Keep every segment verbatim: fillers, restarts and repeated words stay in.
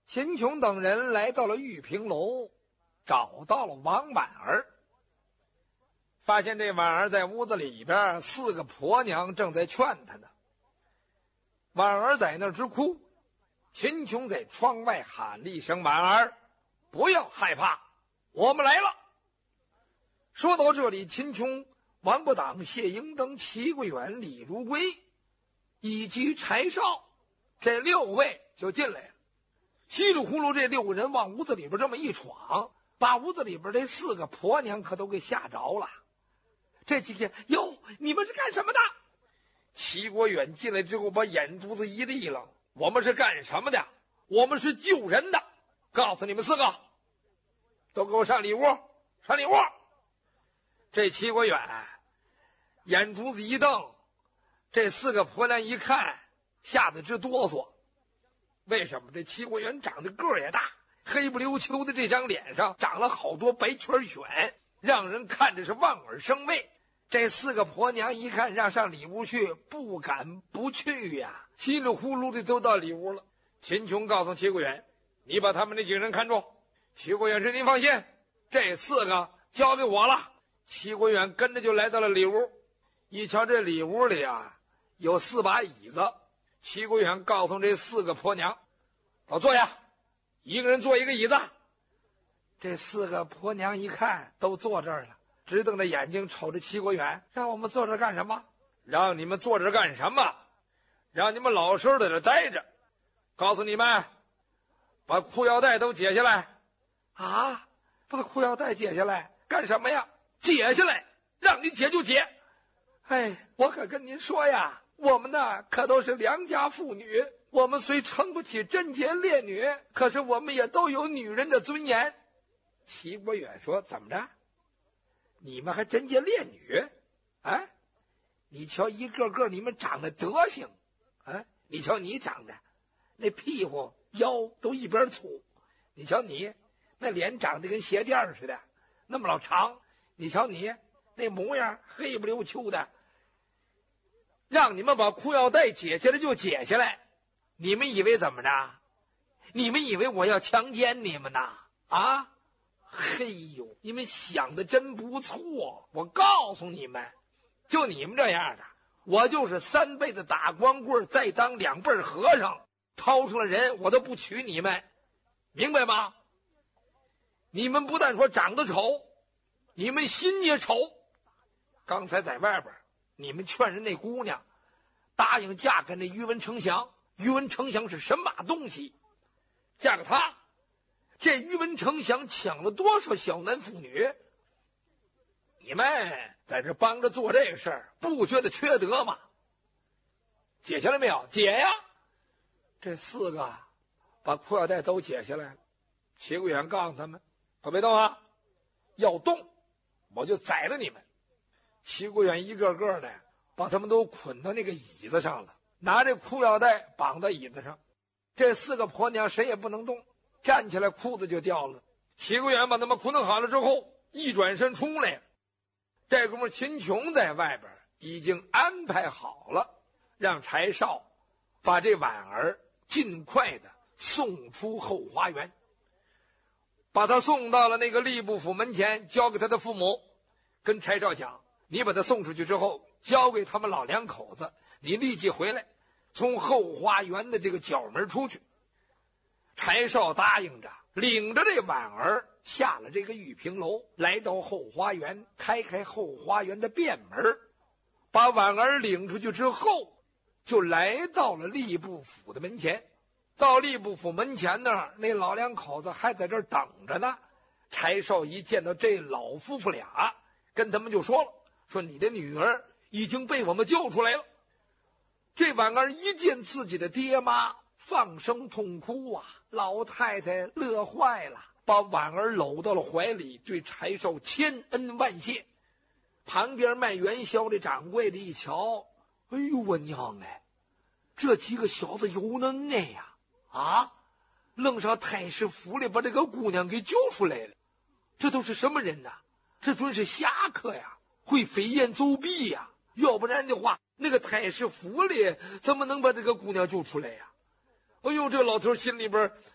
秦琼等人来到了玉屏楼，找到了王婉儿，发现这婉儿在屋子里边，四个婆娘正在劝她呢。婉儿在那直哭，秦琼在窗外喊了一声：“婉儿，不要害怕，我们来了。”说到这里，秦琼、王不挡、谢英登、齐桂远、李如归以及柴少这六位就进来了。稀里糊涂这六个人往屋子里边这么一闯，把屋子里边这四个婆娘可都给吓着了。这几个哟，你们是干什么的？齐国远进来之后把眼珠子一立了，我们是干什么的？我们是救人的。告诉你们四个，都给我上里屋，上里屋。这齐国远眼珠子一瞪，这四个婆娘一看，吓得直哆嗦。为什么？这齐国远长得个儿也大，黑不溜秋的这张脸上长了好多白圈癣，让人看着是望而生畏。这四个婆娘一看让上里屋去，不敢不去呀，稀里呼噜的都到里屋了。秦琼告诉齐国远：“你把他们那几个人看住。”齐国远说：“您放心，这四个交给我了。”齐国远跟着就来到了里屋，一瞧这里屋里啊有四把椅子。齐国远告诉这四个婆娘：“都坐下，一个人坐一个椅子。”这四个婆娘一看都坐这儿了，直瞪着眼睛瞅着齐国远：“让我们坐这儿干什么？让你们坐这儿干什么？让你们老实在这待着。告诉你们，把裤腰带都解下来。”啊，把裤腰带解下来干什么呀？解下来，让你解就解。哎，我可跟您说呀，我们呢可都是良家妇女，我们虽称不起贞洁烈女，可是我们也都有女人的尊严。齐国远说：“怎么着？你们还贞洁烈女？啊，你瞧一个个你们长得德行啊！你瞧你长得那屁股腰都一边粗，你瞧你那脸长得跟鞋垫似的，那么老长。你瞧你那模样黑不溜秋的，让你们把裤腰带解下来就解下来，你们以为怎么着？你们以为我要强奸你们呐？啊，嘿呦，你们想的真不错。我告诉你们，就你们这样的，我就是三辈子打光棍，再当两辈和尚，掏出了人我都不娶你们，明白吗？你们不但说长得丑，你们心也丑。刚才在外边你们劝人那姑娘答应嫁给那于文丞相，于文丞相是神马东西，嫁给他。这于文丞相抢了多少小男妇女？你们在这帮着做这个事儿，不觉得缺德吗？解下来没有？解呀！这四个把裤腰带都解下来了。齐国远告诉他们：“都别动啊，要动我就宰了你们。”齐国远一个个的把他们都捆到那个椅子上了，拿这裤腰带绑到椅子上。这四个婆娘谁也不能动，站起来裤子就掉了。齐国远把他们捆好了之后，一转身出来了。这哥们秦琼在外边已经安排好了，让柴少把这婉儿尽快的送出后花园，把他送到了那个吏部府门前，交给他的父母，跟柴少讲：“你把他送出去之后，交给他们老两口子，你立即回来，从后花园的这个角门出去。”柴少答应着，领着这婉儿下了这个玉屏楼，来到后花园，开开后花园的便门，把婉儿领出去之后，就来到了吏部府的门前。到吏部府门前那儿，那老两口子还在这儿等着呢。柴少一见到这老夫妇俩，跟他们就说了：“说你的女儿已经被我们救出来了。”这婉儿一见自己的爹妈，放声痛哭啊！老太太乐坏了，把婉儿搂到了怀里，对柴少千恩万谢。旁边卖元宵的掌柜的一瞧：“哎呦我娘哎，这几个小子有能耐呀！啊，愣上太师府里把这个姑娘给救出来了。这都是什么人呐？这准是侠客呀，会飞檐走壁呀！要不然的话，那个太师府里怎么能把这个姑娘救出来呀？”哎呦，这老头心里边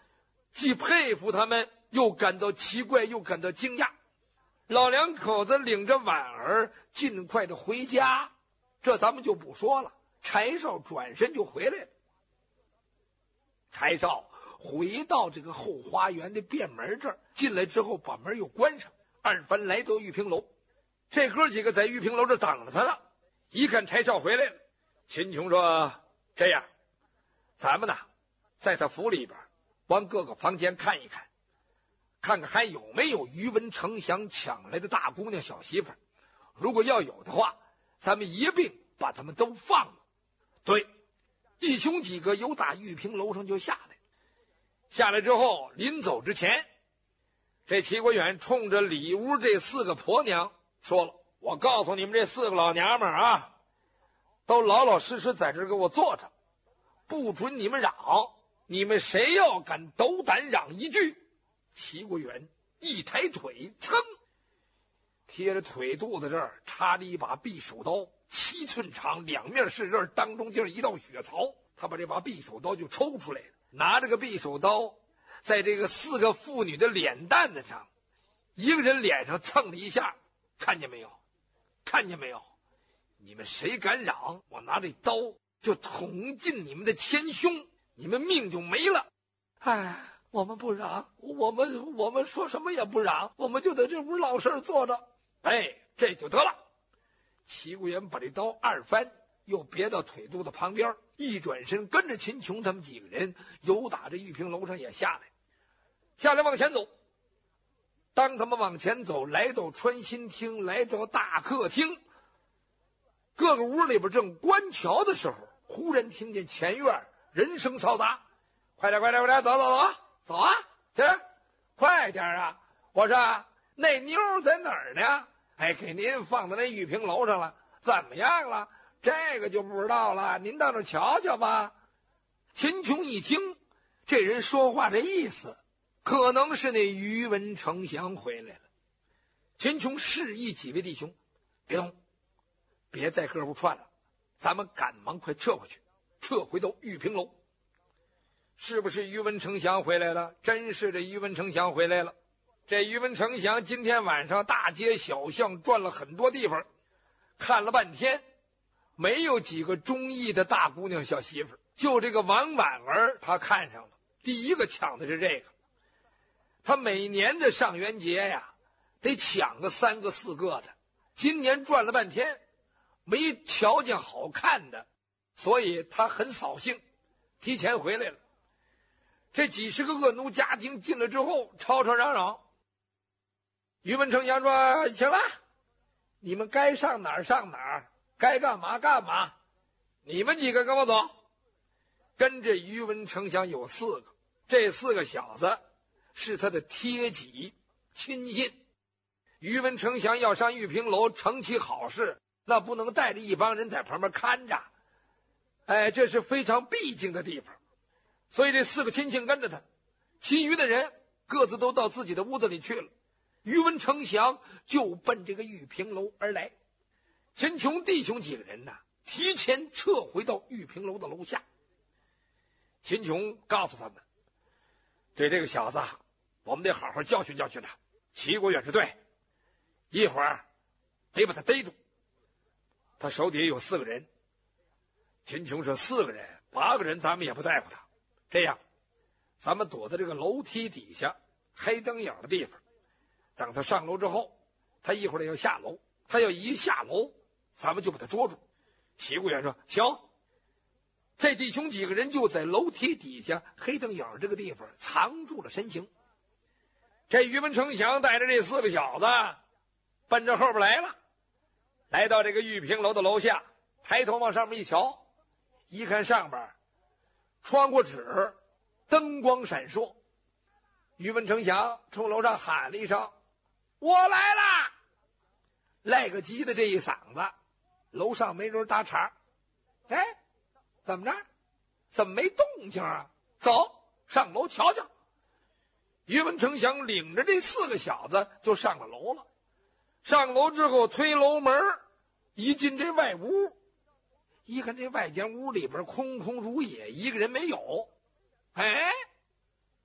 既佩服他们，又感到奇怪，又感到惊讶。老两口子领着婉儿尽快的回家，这咱们就不说了。柴少转身就回来了。柴少回到这个后花园的便门这儿，进来之后把门又关上。二番来到玉屏楼，这哥几个在玉屏楼这等着他呢。一看柴少回来了，秦琼说：“这样，咱们呢，在他府里边往各个房间看一看，看看还有没有于文成祥抢来的大姑娘小媳妇儿。如果要有的话，咱们一并把他们都放了。”对，弟兄几个由打玉屏楼上就下来。下来之后，临走之前，这齐国远冲着里屋这四个婆娘说了：“我告诉你们这四个老娘们儿啊，都老老实实在这给我坐着，不准你们嚷。你们谁要敢斗胆嚷一句，齐国远一抬腿，噌，贴着腿肚子这儿插着一把匕首刀，七寸长，两面是刃，当中就是一道血槽。他把这把匕首刀就抽出来了，拿着个匕首刀，在这个四个妇女的脸蛋子上，一个人脸上蹭了一下，看见没有？看见没有？你们谁敢嚷，我拿这刀就捅进你们的前胸，你们命就没了。哎，我们不嚷，我们我们说什么也不嚷，我们就在这屋老实坐着。哎，这就得了。齐国元把这刀二翻，又别到腿肚子旁边，一转身跟着秦琼他们几个人由打这玉屏楼上也下来，下来往前走。当他们往前走，来到穿心厅，来到大客厅，各个屋里边正观瞧的时候，忽然听见前院人声嘈杂：“快点快点快点，走走走走啊，去，快点啊！我说那妞在哪儿呢？哎，给您放在那玉屏楼上了，怎么样了？这个就不知道了，您到那瞧瞧吧。”秦琼一听这人说话这意思，可能是那于文成祥回来了。秦琼示意几位弟兄别动，别在各屋串了，咱们赶忙快撤回去，撤回到玉屏楼。是不是于文成祥回来了？真是这于文成祥回来了。这于文成祥今天晚上大街小巷转了很多地方，看了半天没有几个中意的大姑娘小媳妇，就这个王婉儿他看上了，第一个抢的是这个。他每年的上元节呀得抢个三个四个的，今年转了半天没瞧见好看的，所以他很扫兴，提前回来了。这几十个恶奴家庭进来之后吵吵嚷嚷。于文成祥说：“行了，你们该上哪儿上哪儿，该干嘛干嘛，你们几个跟我走。”跟着于文成祥有四个，这四个小子是他的贴己亲信。于文成祥要上玉屏楼成其好事，那不能带着一帮人在旁边看着，哎，这是非常必经的地方，所以这四个亲信跟着他，其余的人各自都到自己的屋子里去了。于文成祥就奔这个玉屏楼而来。秦琼弟兄几个人呢，提前撤回到玉屏楼的楼下。秦琼告诉他们，对这个小子我们得好好教训教训他。齐国远是对，一会儿得把他逮住。他手底下有四个人。秦琼说：“四个人八个人咱们也不在乎他，这样咱们躲在这个楼梯底下黑灯影的地方，等他上楼之后，他一会儿要下楼，他要一下楼咱们就把他捉住。”齐国远说：“行。”这弟兄几个人就在楼梯底下黑灯影这个地方藏住了身形。这于文成祥带着这四个小子奔着后边来了，来到这个玉屏楼的楼下，抬头往上面一瞧，一看上边穿过纸，灯光闪烁。于文成祥冲楼上喊了一声：“我来啦！”赖个鸡的这一嗓子，楼上没人搭茬。哎，怎么着？怎么没动静啊？走上楼瞧瞧。于文成祥领着这四个小子就上了楼了。上楼之后推楼门，一进这外屋，一看这外间屋里边空空如也，一个人没有。哎，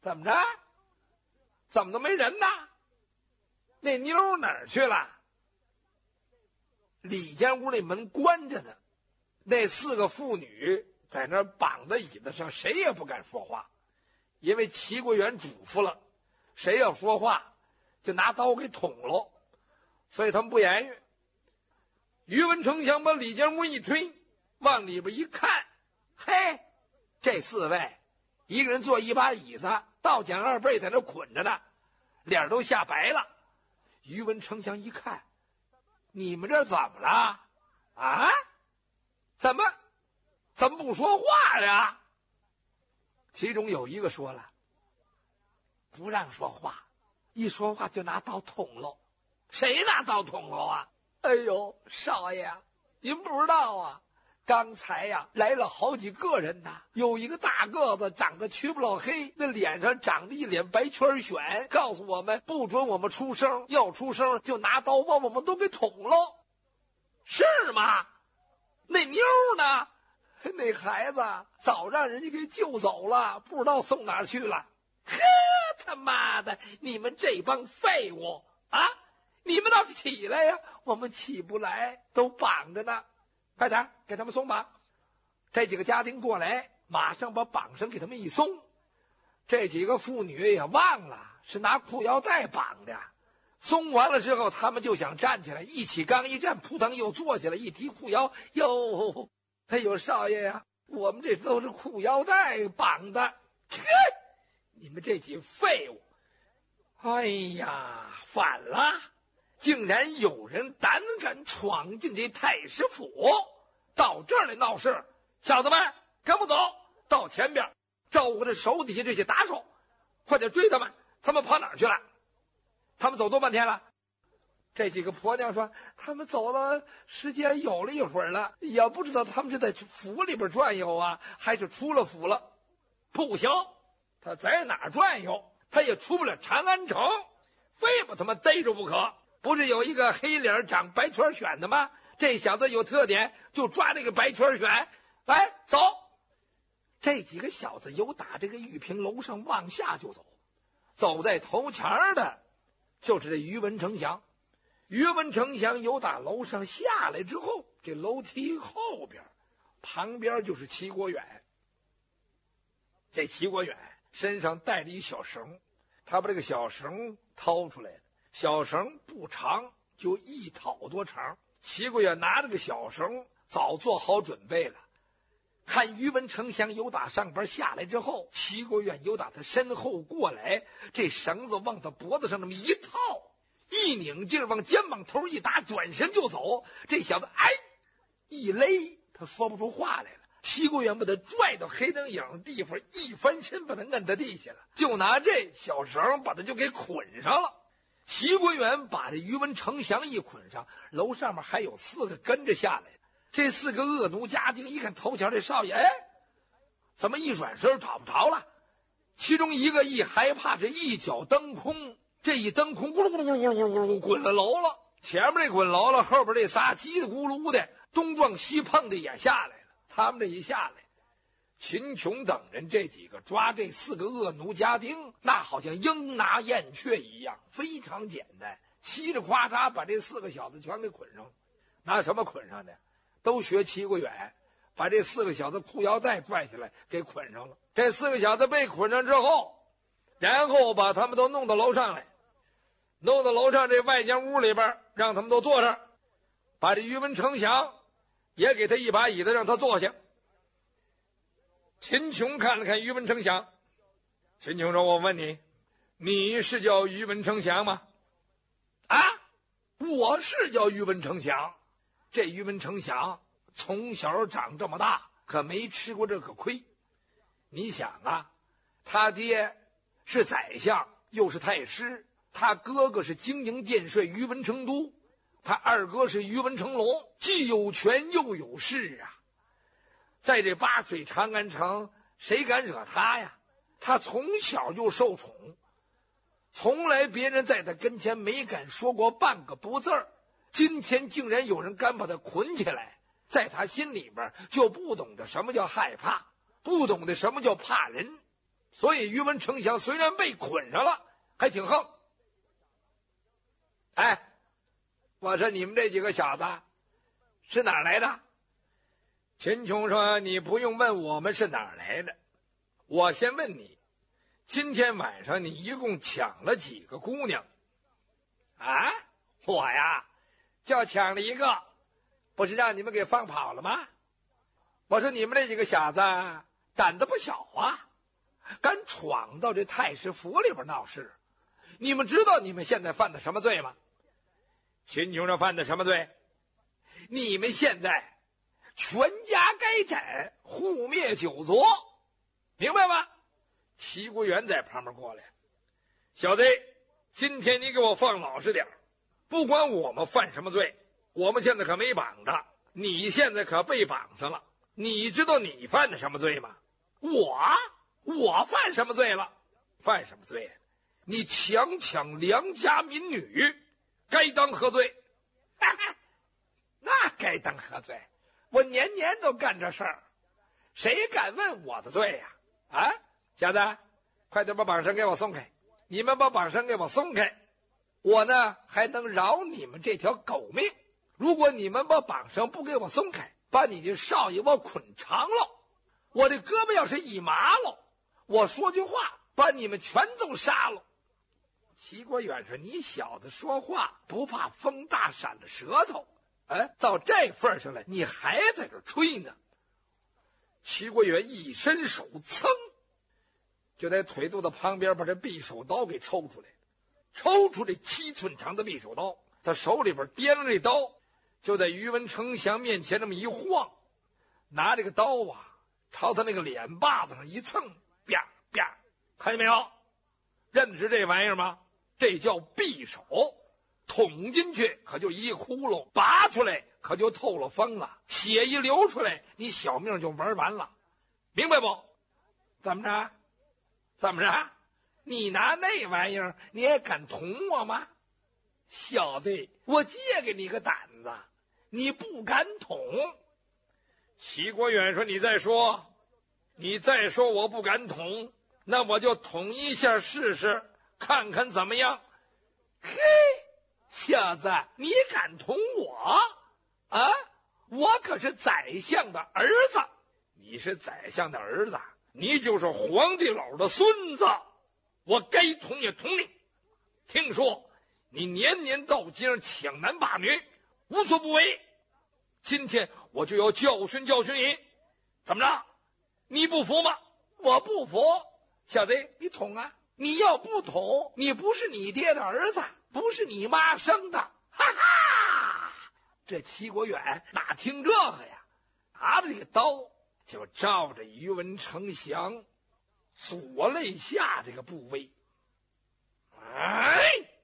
怎么着？怎么都没人呢？那妞哪儿去了？里间屋那门关着呢，那四个妇女在那儿绑在椅子上，谁也不敢说话，因为齐国元嘱咐了，谁要说话就拿刀给捅了，所以他们不言语。于文丞相把里间屋一推，往里边一看，嘿，这四位一个人坐一把椅子，倒讲二背在那捆着呢，脸都吓白了。于文丞相一看，你们这怎么了啊？怎么怎么不说话呀？其中有一个说了，不让说话，一说话就拿刀捅了。谁拿刀捅了啊？哎呦，少爷啊，您不知道啊，刚才呀来了好几个人呐，有一个大个子长得黢不老黑，那脸上长着一脸白圈癣，告诉我们不准我们出声，要出声就拿刀把我们都给捅了。是吗？那妞呢？那孩子早让人家给救走了，不知道送哪儿去了。呵，他妈的，你们这帮废物啊！你们倒是起来呀！我们起不来，都绑着呢。快点给他们松绑。这几个家丁过来，马上把绑绳给他们一松。这几个妇女也忘了是拿裤腰带绑的，松完了之后，他们就想站起来，一起刚一站，扑腾又坐起来，一提裤腰，哟，哎呦，少爷呀，我们这都是裤腰带绑的。嘿，你们这几废物！哎呀，反了！竟然有人胆敢闯进这太师府，到这儿来闹事！小子们，跟不走，到前边照顾这手底下这些打手，快点追他们！他们跑哪儿去了？他们走多半天了。这几个婆娘说，他们走了时间有了一会儿了，也不知道他们是在府里边转悠啊，还是出了府了。不行，他在哪儿转悠，他也出不了长安城，非把他们逮住不可。不是有一个黑脸长白圈癣的吗？这小子有特点，就抓这个白圈癣。来，走！这几个小子由打这个玉屏楼上往下就走，走在头前的就是这于文丞相。于文丞相由打楼上下来之后，这楼梯后边旁边就是齐国远。这齐国远身上带着一小绳，他把这个小绳掏出来了，小绳不长，就一讨多长。齐国远拿着个小绳，早做好准备了。看于文丞相由打上边下来之后，齐国远由打他身后过来，这绳子往他脖子上那么一套，一拧劲往肩膀头一打，转身就走。这小子哎一勒，他说不出话来了。齐国远把他拽到黑灯影地方，一翻身把他摁在地下了，就拿这小绳把他就给捆上了。齐国远把这于文丞相一捆上，楼上面还有四个跟着下来。这四个恶奴家丁一看头前这少爷，哎，怎么一转身找不着了？其中一个一害怕，这一脚蹬空，这一蹬空，咕噜咕噜咕噜咕噜咕噜滚了楼了。前面这滚楼了，后边这仨叽里咕噜的东撞西碰的也下来了。他们这一下来，秦琼等人这几个抓这四个恶奴家丁，那好像鹰拿燕雀一样，非常简单，嘁哩夸嚓把这四个小子全给捆上。拿什么捆上的？都学齐国远，把这四个小子裤腰带拽下来给捆上了。这四个小子被捆上之后，然后把他们都弄到楼上来，弄到楼上这外间屋里边，让他们都坐上，把这于文丞相也给他一把椅子让他坐下。秦琼看了看于文丞相，秦琼说，我问你，你是叫于文丞相吗？啊，我是叫于文丞相。这于文丞相从小长这么大，可没吃过这个亏。你想啊，他爹是宰相，又是太师，他哥哥是京营殿帅于文成都，他二哥是于文成龙，既有权又有势啊。在这八水长安城，谁敢惹他呀？他从小就受宠，从来别人在他跟前没敢说过半个不字儿。今天竟然有人敢把他捆起来，在他心里边就不懂得什么叫害怕，不懂得什么叫怕人。 所以于文丞相虽然被捆上了，还挺横。哎，我说你们这几个小子是哪儿来的？秦琼说：“你不用问我们是哪儿来的，我先问你，今天晚上你一共抢了几个姑娘？”啊，我呀，就抢了一个，不是让你们给放跑了吗？我说你们这几个小子胆子不小啊，敢闯到这太师府里边闹事。你们知道你们现在犯的什么罪吗？秦琼说：“犯的什么罪？你们现在全家该斩，护灭九族，明白吗？”齐国元在旁边过来：“小子，今天你给我放老实点，不管我们犯什么罪，我们现在可没绑着，你现在可被绑上了。你知道你犯的什么罪吗？”“我我犯什么罪了？”“犯什么罪？你强抢良家民女，该当何罪？”“那该当何罪？我年年都干这事儿，谁敢问我的罪呀？”“啊，小子，快点把绑绳给我松开！你们把绑绳给我松开，我呢还能饶你们这条狗命。如果你们把绑绳不给我松开，把你的少爷我捆长了，我这胳膊要是一麻了，我说句话把你们全都杀了。”齐国远说：“你小子说话不怕风大闪了舌头？哎，到这份上了，你还在这吹呢？”齐国远一伸手，噌，就在腿肚子旁边把这匕首刀给抽出来，抽出这七寸长的匕首刀，他手里边掂了这刀，就在于文丞相面前这么一晃，拿这个刀啊朝他那个脸巴子上一蹭，啪啪，看见没有？认的是这玩意儿吗？这叫匕首，捅进去可就一窟窿，拔出来可就透了风了，血一流出来，你小命就玩完了，明白不？怎么着？怎么着？你拿那玩意儿你也敢捅我吗？小子，我借给你个胆子，你不敢捅。齐国远说：“你再说，你再说我不敢捅，那我就捅一下试试，看看怎么样。”“嘿，小子，你敢捅我啊？我可是宰相的儿子。”“你是宰相的儿子，你就是皇帝老的孙子，我该捅也捅你。听说你年年到街上抢男霸女，无所不为，今天我就要教训教训你，怎么着？你不服吗？”“我不服。”“小子，你捅啊！你要不捅，你不是你爹的儿子，不是你妈生的。”哈哈！这齐国远哪听这个呀？拿着这个刀就照着于文丞相左肋下这个部位，哎，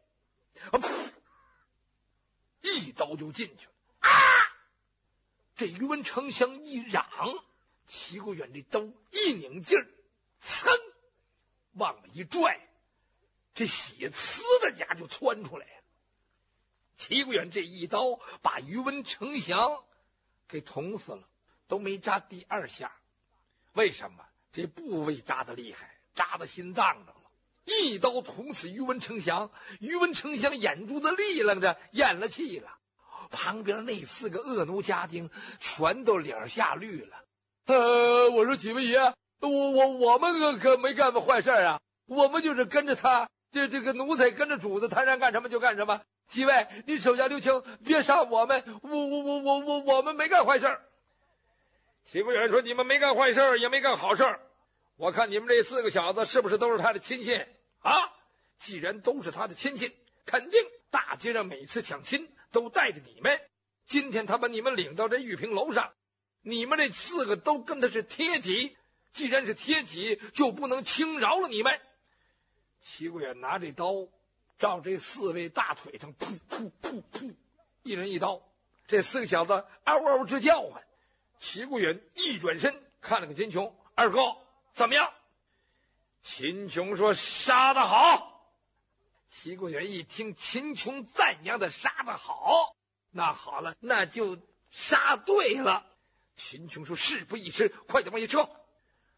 一刀就进去了。啊！这于文丞相一嚷，齐国远这刀一拧劲儿，噌，往了一拽，这血呲的家就窜出来了。齐国远这一刀把于文丞相给捅死了，都没扎第二下。为什么？这部位扎的厉害，扎到心脏上了，一刀捅死于文丞相。于文丞相眼珠子立楞着，咽了气了。旁边那四个恶奴家丁全都脸下绿了。呃，我说几位爷，我我我们可可没干过坏事啊，我们就是跟着他，这这个奴才跟着主子，他让干什么就干什么。几位，你手下留情，别杀我们，我我我我我我们没干坏事。齐国远说：“你们没干坏事，也没干好事，我看你们这四个小子是不是都是他的亲信啊？既然都是他的亲信，肯定大街上每次抢亲都带着你们。今天他把你们领到这玉屏楼上，你们这四个都跟他是贴己，既然是贴己，就不能轻饶了你们。”齐国远拿这刀照这四位大腿上噗噗噗噗，一人一刀，这四个小子嗷嗷直叫唤。齐国远一转身看了个秦琼：“二哥怎么样？”秦琼说：“杀得好。”齐国远一听秦琼赞扬的杀得好，那好了，那就杀对了。秦琼说：“事不宜迟，快点往下撤。”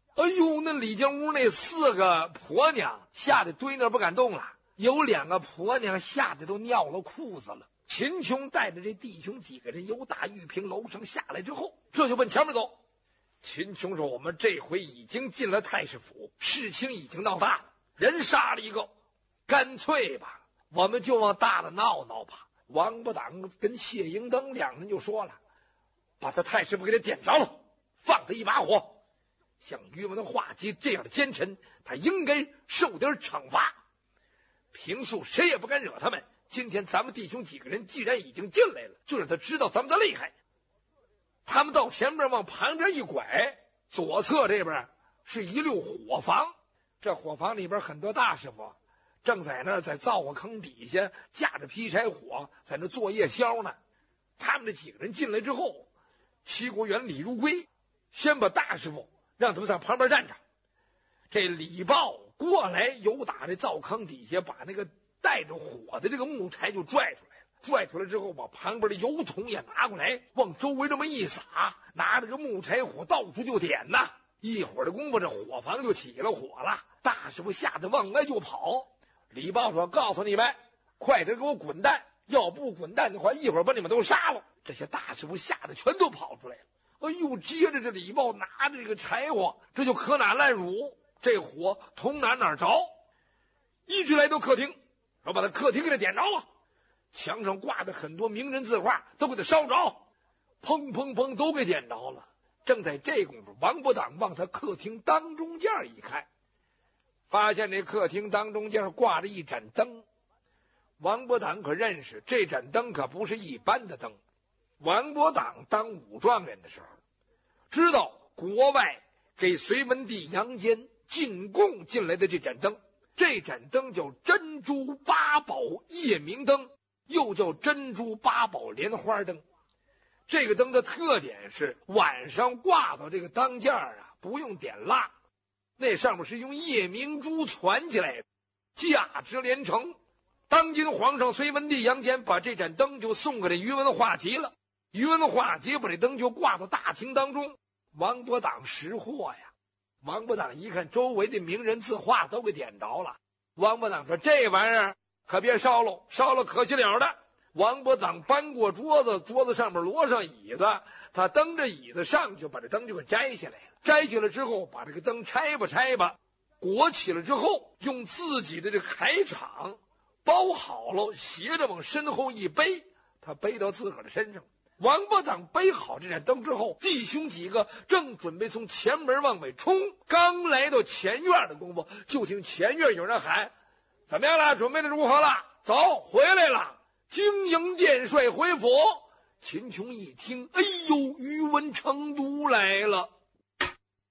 哎呦，那李家屋那四个婆娘吓得堆那不敢动了，有两个婆娘吓得都尿了裤子了。秦琼带着这弟兄几个人由大玉屏楼上下来之后，这就奔前面走。秦琼说：“我们这回已经进了太师府，事情已经闹大了，人杀了一个，干脆吧，我们就往大了闹闹吧。”王八党跟谢迎登两人就说了：“把他太师府给他点着了，放他一把火。像于文化及这样的奸臣，他应该受点惩罚。平素谁也不敢惹他们，今天咱们弟兄几个人既然已经进来了，就让他知道咱们的厉害。”他们到前面往旁边一拐，左侧这边是一溜火房，这火房里边很多大师傅正在那儿在灶火坑底下架着劈柴火，在那做夜宵呢。他们这几个人进来之后，齐国元、李如归先把大师傅让他们在旁边站着，这李豹过来由打这灶坑底下把那个带着火的这个木柴就拽出来了，拽出来之后把旁边的油桶也拿过来，往周围这么一撒，拿着个木柴火到处就点呐。一会儿的功夫，这火房就起了火了，大师傅吓得往外就跑。李豹说：“告诉你们，快点给我滚蛋，要不滚蛋的话，一会儿把你们都杀了。”这些大师傅吓得全都跑出来了。哎呦，接着这李豹拿着这个柴火，这就可哪烂乳，这火从哪哪着，一直来到客厅，说把他客厅给他点着了，墙上挂的很多名人字画都给他烧着，砰砰砰都给点着了。正在这功夫，王八党往他客厅当中间一看，发现这客厅当中间挂着一盏灯。王八党可认识，这盏灯可不是一般的灯。王八党当武状元的时候，知道国外给隋文帝杨坚进贡进来的这盏灯，这盏灯叫珍珠八宝夜明灯，又叫珍珠八宝莲花灯。这个灯的特点是晚上挂到这个当间啊，不用点蜡，那上面是用夜明珠攒起来的，价值连城。当今皇上隋文帝杨坚把这盏灯就送给这于文化及了，于文化及把这灯就挂到大厅当中。王八党识货呀，王八党一看周围的名人字画都给点着了，王八党说：“这玩意儿可别烧了，烧了可惜了的。”王八党搬过桌子，桌子上面摞上椅子，他蹬着椅子上去，把这灯就给摘下来了。摘下来之后，把这个灯拆吧拆吧，裹起了之后，用自己的这铠场包好了，斜着往身后一背，他背到自个儿的身上。王八党背好这盏灯之后，弟兄几个正准备从前门往外冲，刚来到前院的功夫，就听前院有人喊：“怎么样了？准备的如何了？走，回来了。经营殿帅回府。”秦琼一听，哎呦，于文成都来了。